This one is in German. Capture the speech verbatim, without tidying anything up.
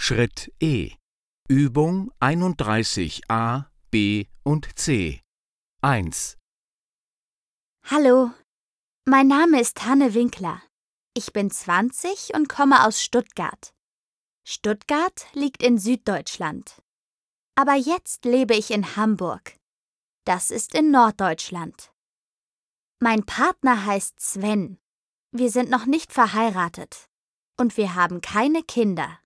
Schritt E. Übung einunddreißig a, b und c. eins. Hallo, mein Name ist Hanne Winkler. Ich bin zwanzig und komme aus Stuttgart. Stuttgart liegt in Süddeutschland. Aber jetzt lebe ich in Hamburg. Das ist in Norddeutschland. Mein Partner heißt Sven. Wir sind noch nicht verheiratet. Und wir haben keine Kinder.